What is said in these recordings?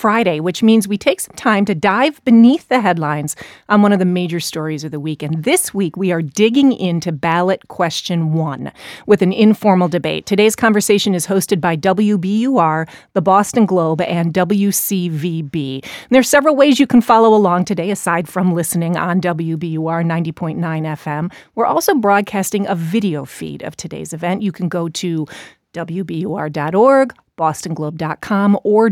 Friday, which means we take some time to dive beneath the headlines on one of the major stories of the week. And this week, we are digging into ballot question 1 with an informal debate. Today's conversation is hosted by WBUR, the Boston Globe, and WCVB. And there are several ways you can follow along today, aside from listening on WBUR 90.9 FM. We're also broadcasting a video feed of today's event. You can go to WBUR.org, BostonGlobe.com, or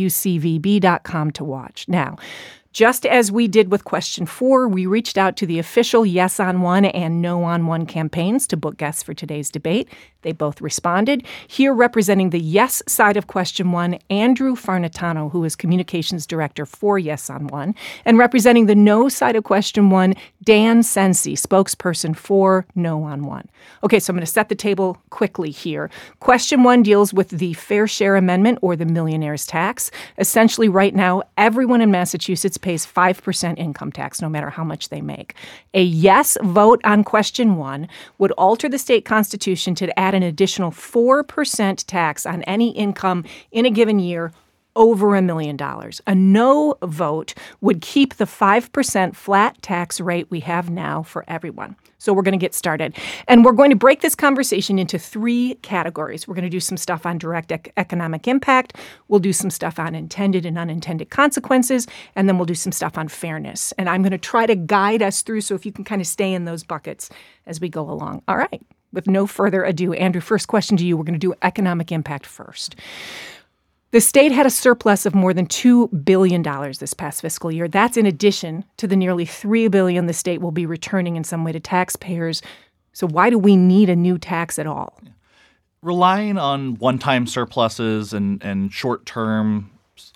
WCVB.com to watch. Now, just as we did with question 4, we reached out to the official Yes on One and No on One campaigns to book guests for today's debate. They both responded. Here representing the yes side of question 1, Andrew Farnitano, who is communications director for Yes on One, and representing the no side of question 1, Dan Sensi, spokesperson for No on One. Okay, so I'm going to set the table quickly here. Question 1 deals with the Fair Share Amendment, or the millionaire's tax. Essentially, right now, everyone in Massachusetts pays 5% income tax, no matter how much they make. A yes vote on question 1 would alter the state constitution to add an additional 4% tax on any income in a given year over $1 million. A no vote would keep the 5% flat tax rate we have now for everyone. So we're going to get started. And we're going to break this conversation into 3 categories. We're going to do some stuff on direct economic impact. We'll do some stuff on intended and unintended consequences. And then we'll do some stuff on fairness. And I'm going to try to guide us through, so if you can kind of stay in those buckets as we go along. All right. With no further ado, Andrew, first question to you. We're going to do economic impact first. The state had a surplus of more than $2 billion this past fiscal year. That's in addition to the nearly $3 billion the state will be returning in some way to taxpayers. So why do we need a new tax at all? Relying on one-time surpluses and short-term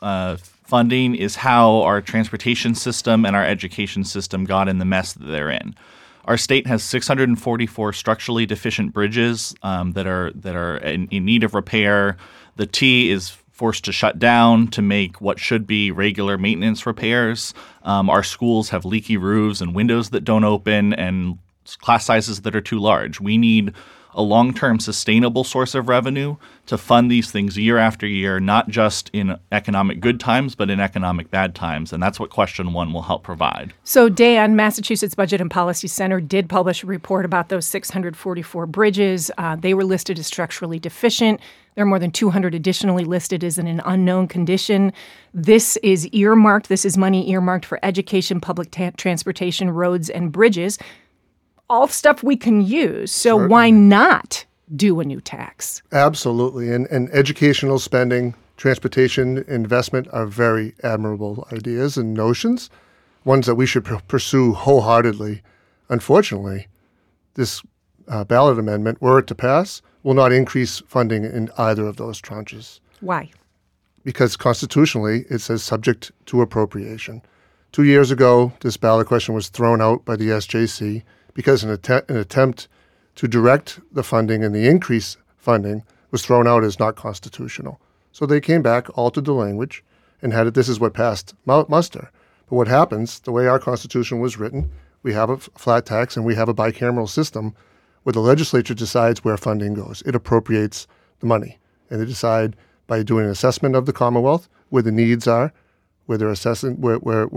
funding is how our transportation system and our education system got in the mess that they're in. Our state has 644 structurally deficient bridges that are in need of repair. The T is forced to shut down to make what should be regular maintenance repairs. Our schools have leaky roofs and windows that don't open and class sizes that are too large. We need a long-term sustainable source of revenue to fund these things year after year, not just in economic good times, but in economic bad times. And that's what question 1 will help provide. So Dan, Massachusetts Budget and Policy Center did publish a report about those 644 bridges. They were listed as structurally deficient. There are more than 200 additionally listed as in an unknown condition. This is earmarked. This is money earmarked for education, public transportation, roads, and bridges. All stuff we can use. So Certainly. Why not do a new tax? Absolutely. And educational spending, transportation investment are very admirable ideas and notions, ones that we should pursue wholeheartedly. Unfortunately, this ballot amendment, were it to pass, will not increase funding in either of those tranches. Why? Because constitutionally, it says subject to appropriation. 2 years ago, this ballot question was thrown out by the SJC because an attempt to direct the funding and the increase funding was thrown out as not constitutional. So they came back, altered the language, and had it, this is what passed muster. But what happens, the way our Constitution was written, we have a flat tax and we have a bicameral system where the legislature decides where funding goes. It appropriates the money. And they decide by doing an assessment of the Commonwealth where the needs are, where they're assessing where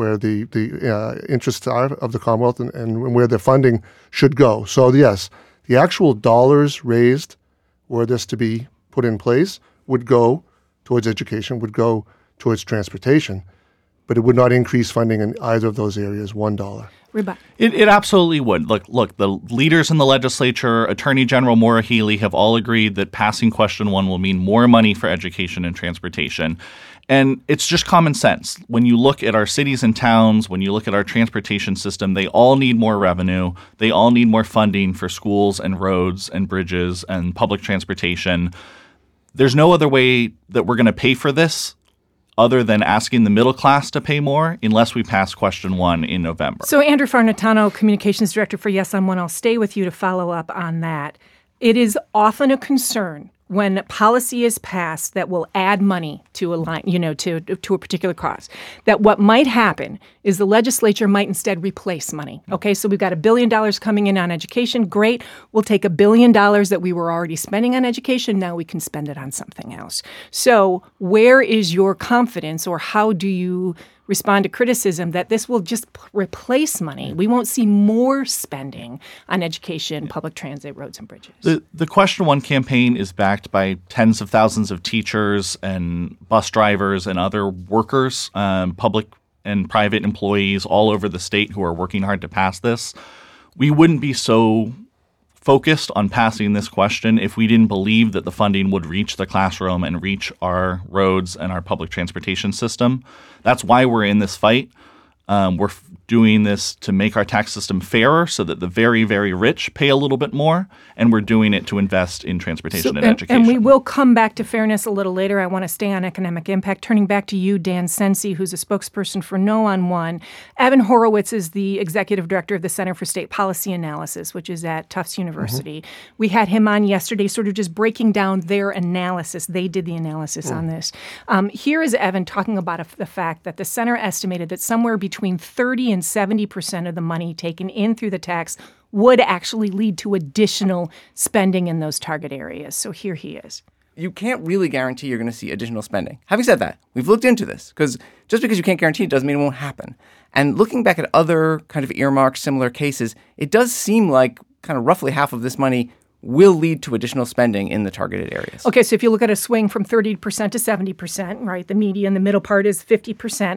the interests are of the Commonwealth and where the funding should go. So yes, the actual dollars raised, were this to be put in place, would go towards education, would go towards transportation, but it would not increase funding in either of those areas $1. It absolutely would. Look, the leaders in the legislature, Attorney General Maura Healey, have all agreed that passing question 1 will mean more money for education and transportation. And it's just common sense. When you look at our cities and towns, when you look at our transportation system, they all need more revenue. They all need more funding for schools and roads and bridges and public transportation. There's no other way that we're going to pay for this other than asking the middle class to pay more unless we pass question 1 in November. So Andrew Farnitano, Communications Director for Yes on One, I'll stay with you to follow up on that. It is often a concern when policy is passed that will add money to a line, to a particular cause, that what might happen is the legislature might instead replace money. Okay, so we've got $1 billion coming in on education. Great. We'll take $1 billion that we were already spending on education. Now we can spend it on something else. So where is your confidence, or how do you respond to criticism that this will just replace money? We won't see more spending on education, public transit, roads, and bridges. The Question One campaign is backed by tens of thousands of teachers and bus drivers and other workers, public and private employees all over the state who are working hard to pass this. We wouldn't be so focused on passing this question if we didn't believe that the funding would reach the classroom and reach our roads and our public transportation system. That's why we're in this fight. We're doing this to make our tax system fairer so that the very, very rich pay a little bit more, and we're doing it to invest in transportation and education. And we will come back to fairness a little later. I want to stay on economic impact. Turning back to you, Dan Sensi, who's a spokesperson for No on One. Evan Horowitz is the executive director of the Center for State Policy Analysis, which is at Tufts University. Mm-hmm. We had him on yesterday, sort of just breaking down their analysis. They did the analysis on this. Here is Evan talking about the fact that the center estimated that somewhere between 30 and 70% of the money taken in through the tax would actually lead to additional spending in those target areas. So here he is. You can't really guarantee you're going to see additional spending. Having said that, we've looked into this, because just because you can't guarantee it doesn't mean it won't happen. And looking back at other kind of earmarked similar cases, it does seem like kind of roughly half of this money will lead to additional spending in the targeted areas. Okay, so if you look at a swing from 30% to 70%, right, the median, the middle part is 50%.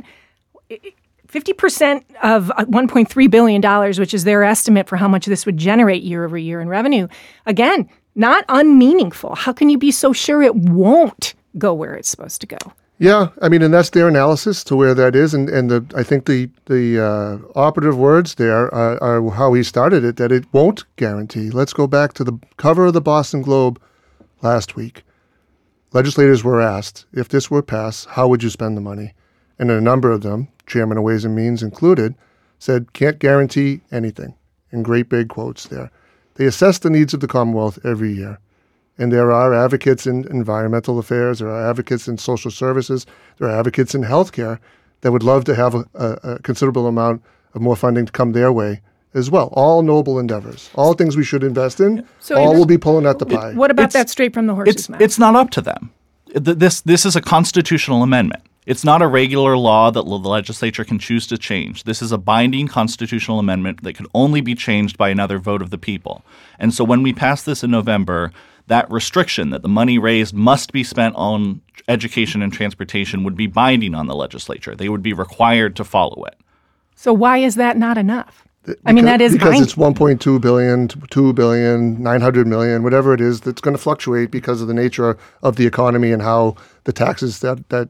50% of $1.3 billion, which is their estimate for how much this would generate year over year in revenue, again, not unmeaningful. How can you be so sure it won't go where it's supposed to go? Yeah, I mean, and that's their analysis to where that is. And I think the operative words there are how he started it, that it won't guarantee. Let's go back to the cover of the Boston Globe last week. Legislators were asked, if this were passed, how would you spend the money? And a number of them, Chairman of Ways and Means included, said, can't guarantee anything, in great big quotes there. They assess the needs of the Commonwealth every year. And there are advocates in environmental affairs, there are advocates in social services, there are advocates in healthcare that would love to have a considerable amount of more funding to come their way as well. All noble endeavors, all things we should invest in, so all will be pulling at the pie. What about that straight from the horse's mouth? It's not up to them. This is a constitutional amendment. It's not a regular law that the legislature can choose to change. This is a binding constitutional amendment that can only be changed by another vote of the people. And so when we pass this in November, that restriction that the money raised must be spent on education and transportation would be binding on the legislature. They would be required to follow it. So why is that not enough? That is because binding. It's $1.2 billion, $2 billion, $900 million, whatever it is, that's going to fluctuate because of the nature of the economy and how the taxes that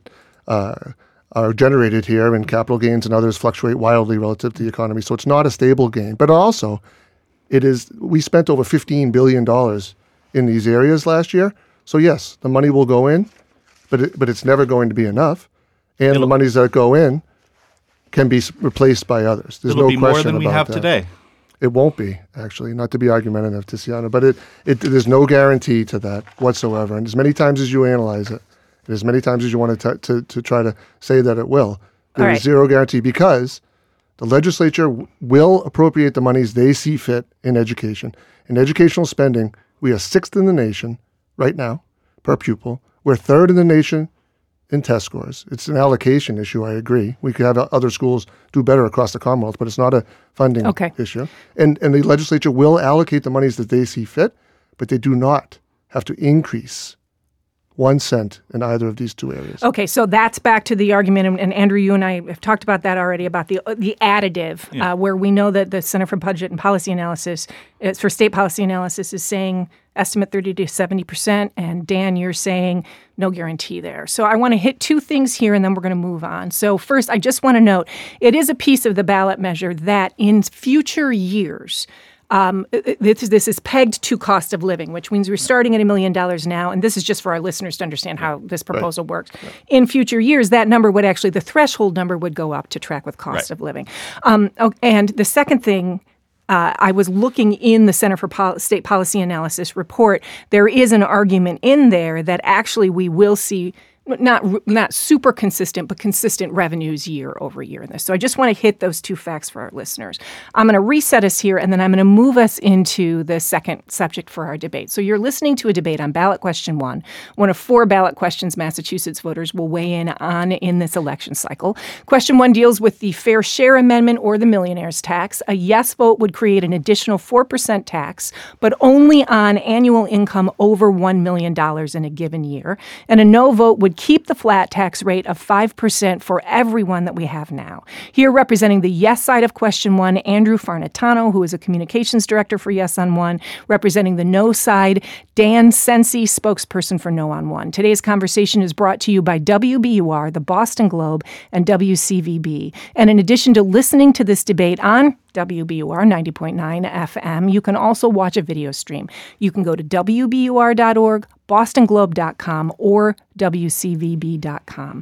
are generated here, and capital gains and others fluctuate wildly relative to the economy. So it's not a stable gain. But also, we spent over $15 billion in these areas last year. So yes, the money will go in, but it's never going to be enough. And the monies that go in can be replaced by others. There's no question about that. It'll be more than we have today. It won't be, actually, not to be argumentative, Tiziana, but there's no guarantee to that whatsoever. And as many times as you analyze it, and as many times as you want to try to say that it will, there is zero guarantee, because the legislature will appropriate the monies they see fit in education. In educational spending, we are 6th in the nation right now per pupil. We're 3rd in the nation in test scores. It's an allocation issue, I agree. We could have other schools do better across the Commonwealth, but it's not a funding issue. And the legislature will allocate the monies that they see fit, but they do not have to increase 1 cent in either of these two areas. Okay, so that's back to the argument, and Andrew, you and I have talked about that already, about the additive, where we know that the Center for Budget and Policy Analysis, for State Policy Analysis, is saying estimate 30 to 70%, and Dan, you're saying no guarantee there. So I want to hit two things here, and then we're going to move on. So first, I just want to note, it is a piece of the ballot measure that in future years, this is pegged to cost of living, which means we're starting at $1 million now, and this is just for our listeners to understand how this proposal works. Right. In future years, that number would actually, the threshold number would go up to track with cost of living. And the second thing, I was looking in the Center for State Policy Analysis report. There is an argument in there that actually we will see not super consistent, but consistent revenues year over year in this. So I just want to hit those two facts for our listeners. I'm going to reset us here, and then I'm going to move us into the second subject for our debate. So you're listening to a debate on ballot question 1, one of 4 ballot questions Massachusetts voters will weigh in on in this election cycle. Question 1 deals with the Fair Share Amendment or the millionaire's tax. A yes vote would create an additional 4% tax, but only on annual income over $1 million in a given year. And a no vote would keep the flat tax rate of 5% for everyone that we have now. Here representing the yes side of question 1, Andrew Farnetano, who is a communications director for Yes on One. Representing the no side, Dan Sensi, spokesperson for No on One. Today's conversation is brought to you by WBUR, the Boston Globe, and WCVB. And in addition to listening to this debate on WBUR 90.9 FM, you can also watch a video stream. You can go to WBUR.org, BostonGlobe.com, or WCVB.com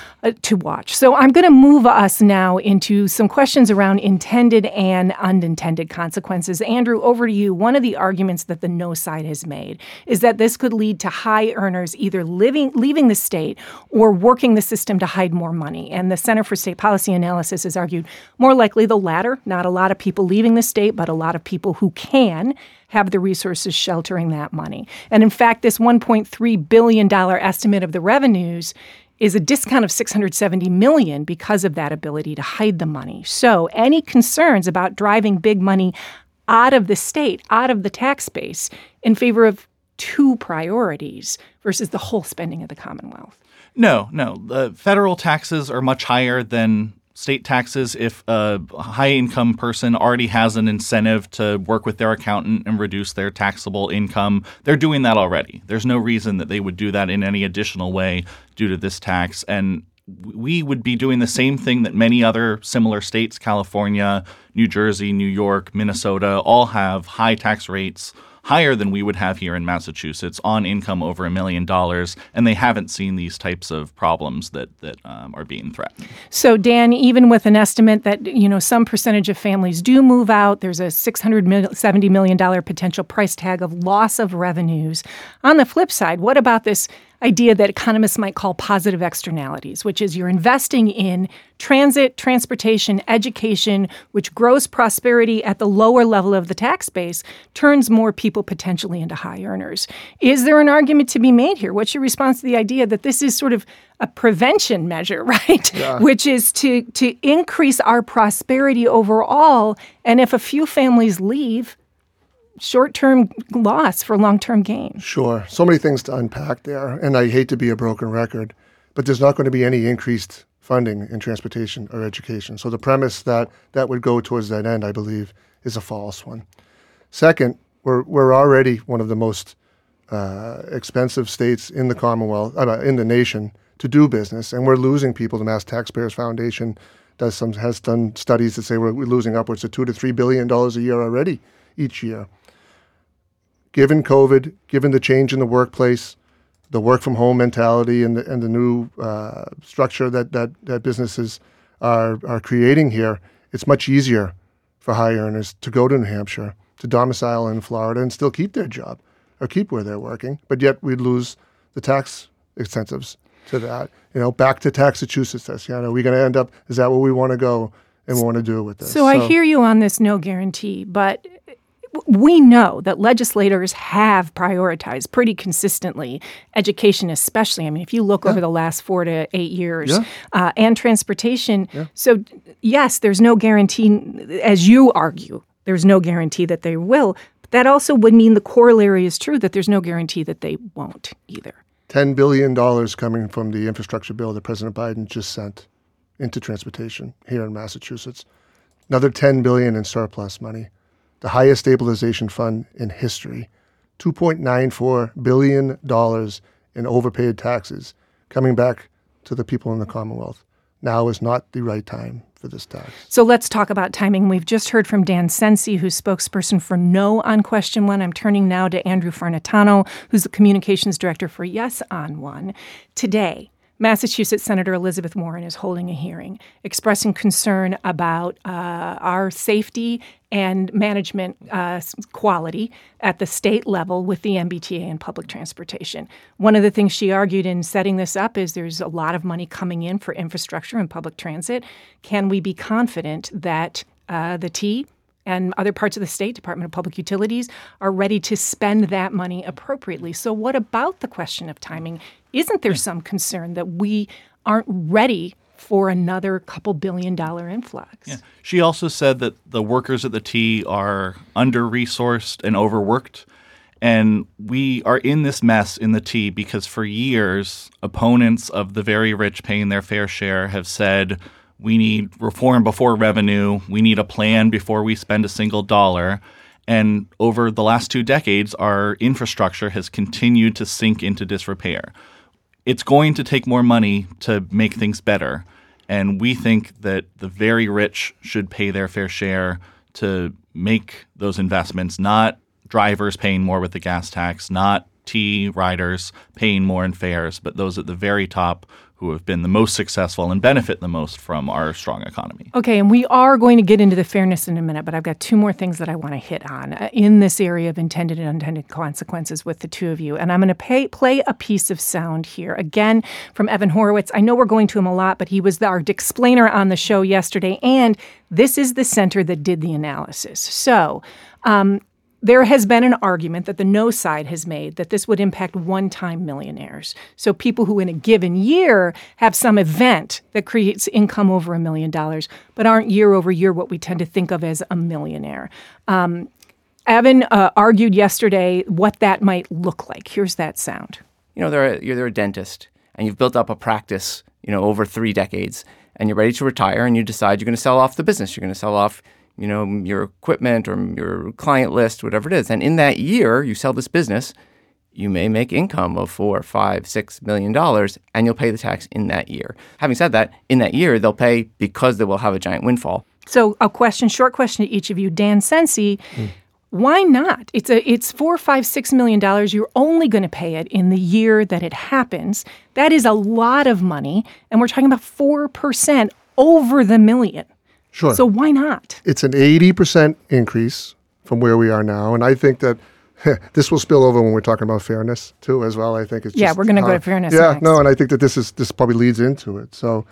to watch. So I'm going to move us now into some questions around intended and unintended consequences. Andrew, over to you. One of the arguments that the no side has made is that this could lead to high earners either leaving the state or working the system to hide more money. And the Center for State Policy Analysis has argued more likely the latter, not a lot of people leaving the state, but a lot of people who can have the resources sheltering that money. And in fact, this $1.3 billion estimate of the revenues is a discount of $670 million because of that ability to hide the money. So any concerns about driving big money out of the state, out of the tax base, in favor of 2 priorities versus the whole spending of the Commonwealth? No. The federal taxes are much higher than state taxes. If a high-income person already has an incentive to work with their accountant and reduce their taxable income, they're doing that already. There's no reason that they would do that in any additional way due to this tax. And we would be doing the same thing that many other similar states, California, New Jersey, New York, Minnesota, all have high tax rates, higher than we would have here in Massachusetts on income over $1 million, and they haven't seen these types of problems that are being threatened. So, Dan, even with an estimate that some percentage of families do move out, there's a $670 million potential price tag of loss of revenues. On the flip side, what about this idea that economists might call positive externalities, which is you're investing in transit, transportation, education, which grows prosperity at the lower level of the tax base, turns more people potentially into high earners. Is there an argument to be made here? What's your response to the idea that this is sort of a prevention measure, right? Yeah. Which is to increase our prosperity overall, and if a few families leave, short-term loss for long-term gain. Sure. So many things to unpack there, and I hate to be a broken record, but there's not going to be any increased funding in transportation or education. So the premise that would go towards that end, I believe, is a false one. Second, we're already one of the most expensive states in the Commonwealth, in the nation, to do business, and we're losing people. The Mass Taxpayers Foundation has done studies that say we're losing upwards of $2 to $3 billion a year already each year. Given COVID, given the change in the workplace, the work-from-home mentality, and the new structure that businesses are creating here, it's much easier for high earners to go to New Hampshire, to domicile in Florida, and still keep their job or keep where they're working. But yet we'd lose the tax incentives to that. Back to Taxachusetts test. Are we going to end up? Is that where we want to go and want to do with this? So I hear you on this no guarantee, but we know that legislators have prioritized pretty consistently education, especially. I mean, if you look over the last 4 to 8 years, and transportation. Yeah. So, yes, there's no guarantee, as you argue, there's no guarantee that they will. But that also would mean the corollary is true, that there's no guarantee that they won't either. $10 billion coming from the infrastructure bill that President Biden just sent into transportation here in Massachusetts. Another $10 billion in surplus money. The highest stabilization fund in history, $2.94 billion in overpaid taxes coming back to the people in the Commonwealth. Now is not the right time for this tax. So let's talk about timing. We've just heard from Dan Sensi, who's spokesperson for No on Question 1. I'm turning now to Andrew Farnetano, who's the communications director for Yes on One. Today, Massachusetts Senator Elizabeth Warren is holding a hearing expressing concern about our safety and management quality at the state level with the MBTA and public transportation. One of the things she argued in setting this up is there's a lot of money coming in for infrastructure and public transit. Can we be confident that the T and other parts of the state, Department of Public Utilities, are ready to spend that money appropriately? So what about the question of timing? Isn't there some concern that we aren't ready for another couple $1 billion influx? Yeah. She also said that the workers at the T are under-resourced and overworked. And we are in this mess in the T because for years, opponents of the very rich paying their fair share have said, we need reform before revenue. We need a plan before we spend a single dollar. And over the last 2 decades, our infrastructure has continued to sink into disrepair. It's going to take more money to make things better. And we think that the very rich should pay their fair share to make those investments, not drivers paying more with the gas tax, not T riders paying more in fares, but those at the very top who have been the most successful and benefit the most from our strong economy. Okay, and we are going to get into the fairness in a minute, but I've got 2 more things that I want to hit on in this area of intended and unintended consequences with the 2 of you. And I'm going to play a piece of sound here, again, from Evan Horowitz. I know we're going to him a lot, but he was our explainer on the show yesterday, and this is the center that did the analysis. So, there has been an argument that the no side has made that this would impact one-time millionaires. So people who in a given year have some event that creates income over $1 million, but aren't year over year what we tend to think of as a millionaire. Evan argued yesterday what that might look like. Here's that sound. You're a dentist, and you've built up a practice, over 3 decades, and you're ready to retire, and you decide you're going to sell off the business. You're going to sell off your equipment or your client list, whatever it is. And in that year, you sell this business, you may make income of $4, $5, $6 million, and you'll pay the tax in that year. Having said that, in that year, they'll pay because they will have a giant windfall. So short question to each of you. Dan Sensi, why not? It's $4, $5, $6 million. You're only going to pay it in the year that it happens. That is a lot of money, and we're talking about 4% over the million. Sure. So why not? It's an 80% increase from where we are now. And I think that this will spill over when we're talking about fairness, too, as well. I think it's we're going to go to fairness next. And I think that this probably leads into it. So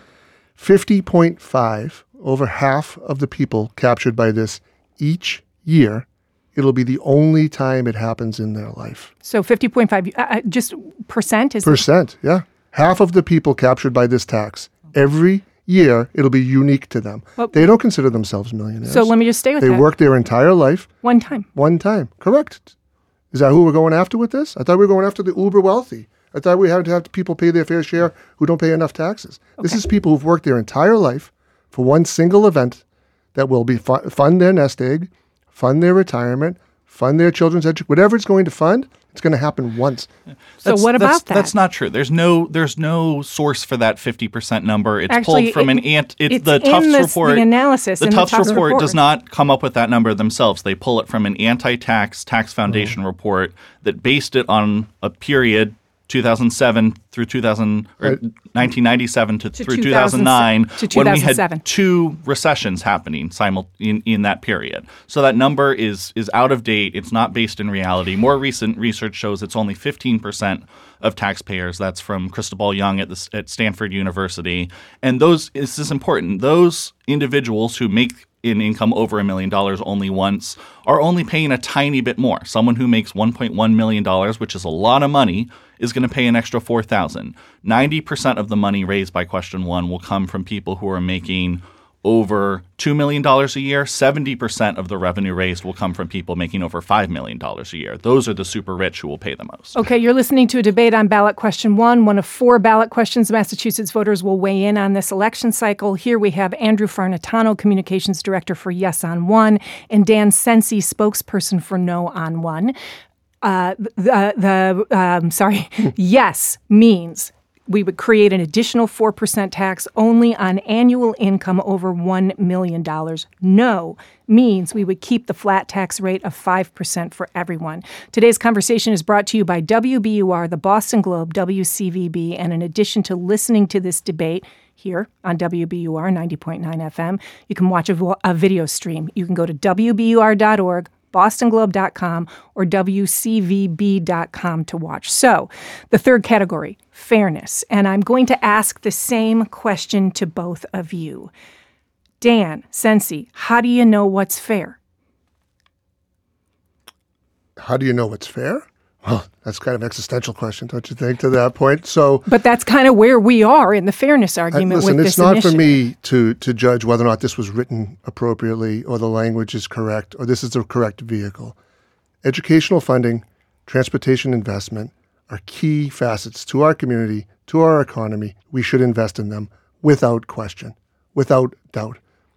50.5, over half of the people captured by this each year, it'll be the only time it happens in their life. So 50.5, just percent? Percent, yeah. Half of the people captured by this tax every year, it'll be unique to them. Well, they don't consider themselves millionaires. So let me just stay with that. They work their entire life. One time. Correct. Is that who we're going after with this? I thought we were going after the uber wealthy. I thought we had to have people pay their fair share who don't pay enough taxes. Okay. This is people who've worked their entire life for one single event that will be fund their nest egg, fund their retirement, fund their children's education, whatever it's going to fund. It's going to happen once. So what about that? That's not true. There's no source for that 50% number. It's actually, pulled from it's the Tufts report. The analysis. The Tufts report does not come up with that number themselves. They pull it from an anti-tax tax foundation report that based it on a period 2007 through 1997 through 2009 when we had 2 recessions happening in that period. So that number is out of date. It's not based in reality. More recent research shows it's only 15% of taxpayers. That's from Cristobal Young at Stanford University. And this is important. Those individuals who make an income over $1 million only once are only paying a tiny bit more. Someone who makes $1.1 million, which is a lot of money, is going to pay an extra $4,000. 90% of the money raised by question 1 will come from people who are making over $2 million a year. 70% of the revenue raised will come from people making over $5 million a year. Those are the super rich who will pay the most. Okay, you're listening to a debate on ballot question 1, one of 4 ballot questions Massachusetts voters will weigh in on this election cycle. Here we have Andrew Farnitano, Communications Director for Yes on 1, and Dan Sensi, spokesperson for No on 1. Yes means we would create an additional 4% tax only on annual income over $1 million. No means we would keep the flat tax rate of 5% for everyone. Today's conversation is brought to you by WBUR, the Boston Globe, WCVB, and in addition to listening to this debate here on WBUR 90.9 FM, you can watch a video stream. You can go to WBUR.org, bostonglobe.com, or WCVB.com to watch. So, the third category, fairness. And I'm going to ask the same question to both of you. Dan, Sensi, how do you know what's fair? How do you know what's fair? Well, that's kind of an existential question, don't you think, to that point? So, but that's kind of where we are in the fairness argument with this initiative. It's not for me to judge whether or not this was written appropriately or the language is correct or this is the correct vehicle. Educational funding, transportation investment are key facets to our community, to our economy. We should invest in them without question, without doubt.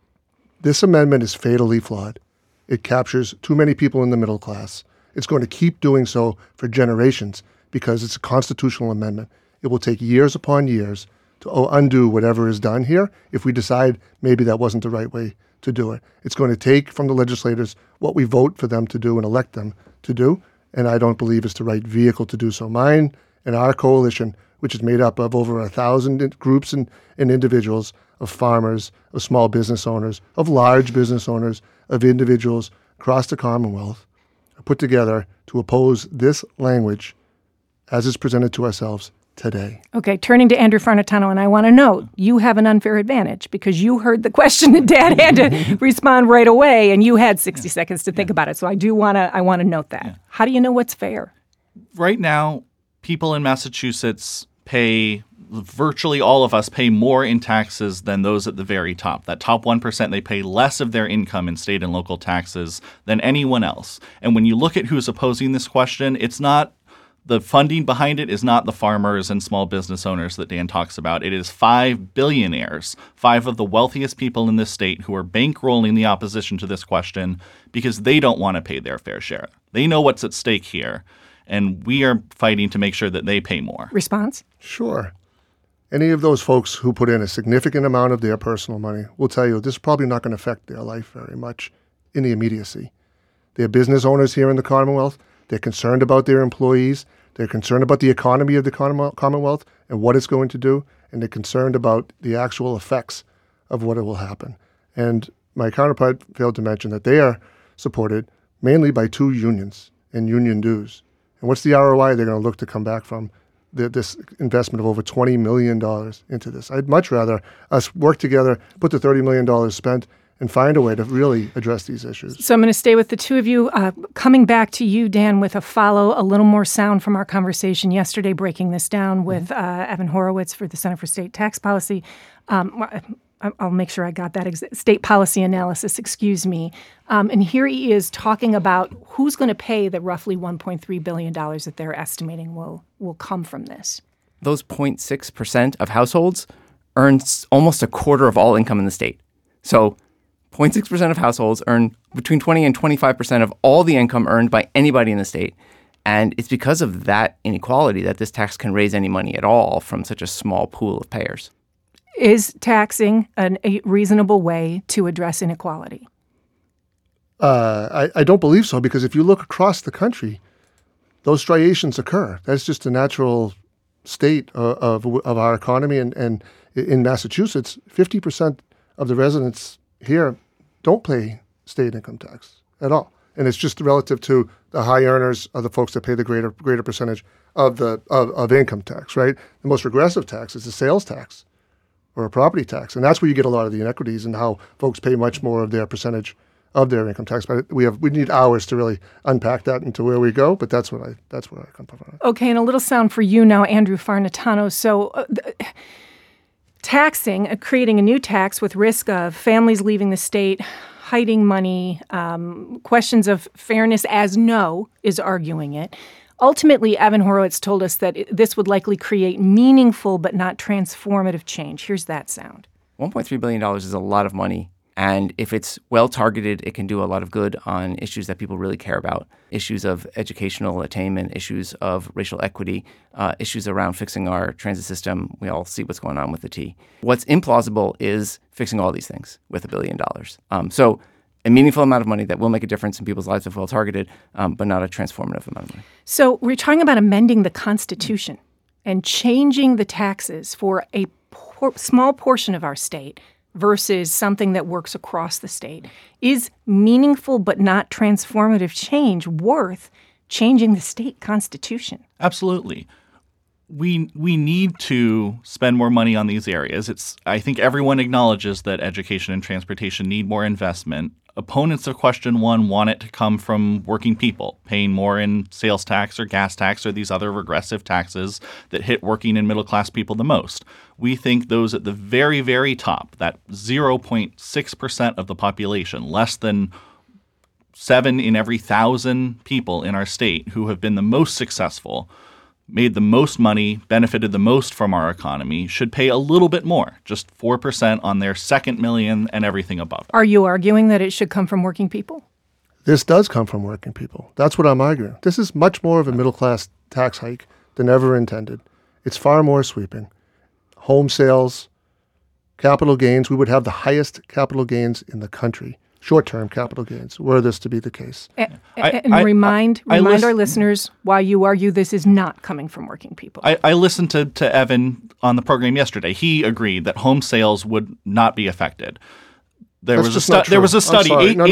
This amendment is fatally flawed. It captures too many people in the middle class. It's going to keep doing so for generations because it's a constitutional amendment. It will take years upon years to undo whatever is done here if we decide maybe that wasn't the right way to do it. It's going to take from the legislators what we vote for them to do and elect them to do, and I don't believe it's the right vehicle to do so. Mine and our coalition, which is made up of over 1,000 groups and individuals, of farmers, of small business owners, of large business owners, of individuals across the Commonwealth, put together to oppose this language as it's presented to ourselves today. Okay, turning to Andrew Farnitano, and I want to note, you have an unfair advantage because you heard the question that Dad had to respond right away, and you had 60 seconds to think about it. So I want to note that. Yeah. How do you know what's fair? Right now, people in Massachusetts virtually all of us pay more in taxes than those at the very top. That top 1%, they pay less of their income in state and local taxes than anyone else. And when you look at who's opposing this question, it's not the funding behind it is not the farmers and small business owners that Dan talks about. It is 5 billionaires, 5 of the wealthiest people in this state who are bankrolling the opposition to this question because they don't want to pay their fair share. They know what's at stake here, and we are fighting to make sure that they pay more. Response? Sure. Any of those folks who put in a significant amount of their personal money will tell you this is probably not going to affect their life very much in the immediacy. They're business owners here in the Commonwealth. They're concerned about their employees. They're concerned about the economy of the Commonwealth and what it's going to do. And they're concerned about the actual effects of what it will happen. And my counterpart failed to mention that they are supported mainly by 2 unions and union dues. And what's the ROI they're going to look to come back from this investment of over $20 million into this? I'd much rather us work together, put the $30 million spent, and find a way to really address these issues. So I'm going to stay with the two of you. Coming back to you, Dan, with a little more sound from our conversation yesterday, breaking this down with Evan Horowitz for the Center for State Tax Policy. I'll make sure I got that state policy analysis, excuse me. And here he is talking about who's going to pay the roughly $1.3 billion that they're estimating will come from this. Those 0.6% of households earn almost a quarter of all income in the state. So 0.6% of households earn between 20 and 25% of all the income earned by anybody in the state. And it's because of that inequality that this tax can raise any money at all from such a small pool of payers. Is taxing a reasonable way to address inequality? I don't believe so, because if you look across the country, those striations occur. That's just a natural state of our economy. And in Massachusetts, 50% of the residents here don't pay state income tax at all. And it's just relative to the high earners are the folks that pay the greater percentage of income tax, right? The most regressive tax is the sales tax or a property tax. And that's where you get a lot of the inequities and how folks pay much more of their percentage of their income tax. But we need hours to really unpack that into where we go, but that's where I come from. Okay, and a little sound for you now, Andrew Farnitano. So taxing, creating a new tax with risk of families leaving the state, hiding money, questions of fairness as no is arguing it. Ultimately, Evan Horowitz told us that this would likely create meaningful but not transformative change. Here's that sound. $1.3 billion is a lot of money And if it's well targeted, it can do a lot of good on issues that people really care about, issues of educational attainment, issues of racial equity, issues around fixing our transit system. We all see what's going on with the T. What's implausible is fixing all these things with $1 billion. So a meaningful amount of money that will make a difference in people's lives if well targeted, but not a transformative amount of money. So we're talking about amending the Constitution and changing the taxes for a small portion of our state versus something that works across the state. Is meaningful but not transformative change worth changing the state constitution? Absolutely. We need to spend more money on these areas. I think everyone acknowledges that education and transportation need more investment. Opponents of question 1 want it to come from working people, paying more in sales tax or gas tax or these other regressive taxes that hit working and middle-class people the most. We think those at the very, very top, that 0.6% of the population, less than 7 in every 1,000 people in our state who have been the most successful, made the most money, benefited the most from our economy, should pay a little bit more, just 4% on their second million and everything above it. Are you arguing that it should come from working people? This does come from working people. That's what I'm arguing. This is much more of a middle-class tax hike than ever intended. It's far more sweeping. Home sales, capital gains. We would have the highest capital gains in the country. Short-term capital gains, were this to be the case. Remind our listeners why you argue this is not coming from working people. I listened to Evan on the program yesterday. He agreed that home sales would not be affected. There was a study.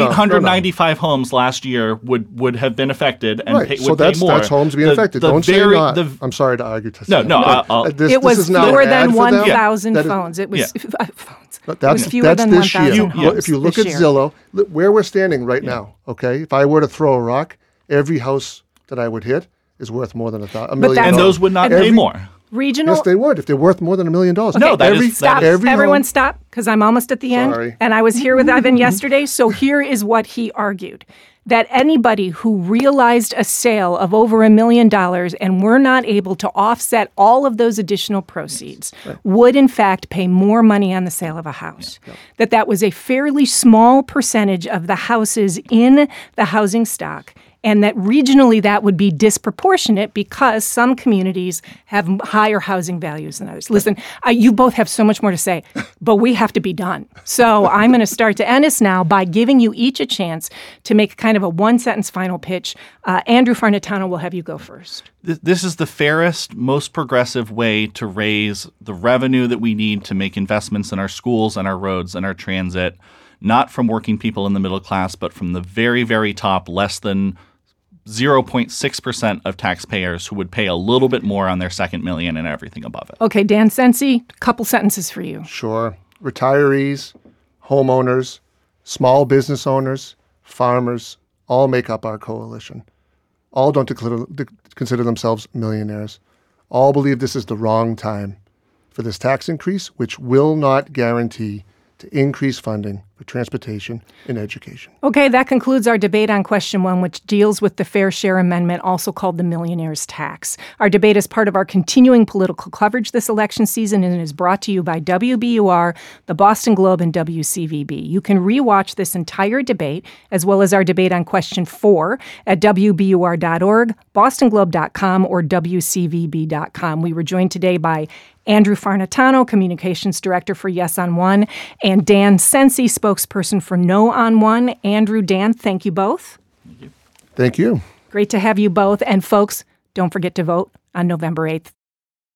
895 homes last year would have been affected and would pay more. That's homes being affected. Don't say not. I'm sorry to argue. It was fewer than 1,000 phones. It was phones. That's fewer than this 1,000 year. If you look at Zillow, where we're standing right now, okay, if I were to throw a rock, every house that I would hit is worth more than $1 million. And those would not pay more. Regional. Yes, they would if they're worth more than $1 million. No, Everyone stop, because I'm almost at the end. And I was here with Evan yesterday. So here is what he argued. That anybody who realized a sale of over $1 million and were not able to offset all of those additional proceeds would, in fact, pay more money on the sale of a house. That was a fairly small percentage of the houses in the housing stock. And that regionally that would be disproportionate because some communities have higher housing values than others. Listen, you both have so much more to say, but we have to be done. So I'm going to start to end us now by giving you each a chance to make kind of a one-sentence final pitch. Andrew Farnetano, will have you go first. This is the fairest, most progressive way to raise the revenue that we need to make investments in our schools and our roads and our transit, not from working people in the middle class, but from the very, very top, less than 0.6% of taxpayers who would pay a little bit more on their second million and everything above it. Okay, Dan Sensi, a couple sentences for you. Sure. Retirees, homeowners, small business owners, farmers, all make up our coalition. All don't consider themselves millionaires. All believe this is the wrong time for this tax increase, which will not guarantee to increase funding for transportation and education. Okay, that concludes our debate on question 1, which deals with the Fair Share Amendment, also called the Millionaire's Tax. Our debate is part of our continuing political coverage this election season and is brought to you by WBUR, the Boston Globe, and WCVB. You can rewatch this entire debate, as well as our debate on question 4 at WBUR.org, BostonGlobe.com, or WCVB.com. We were joined today by Andrew Farnetano, Communications Director for Yes on One, and Dan Sensi, spokesperson for No on One. Andrew, Dan, thank you both. Thank you. Great to have you both. And folks, don't forget to vote on November 8th.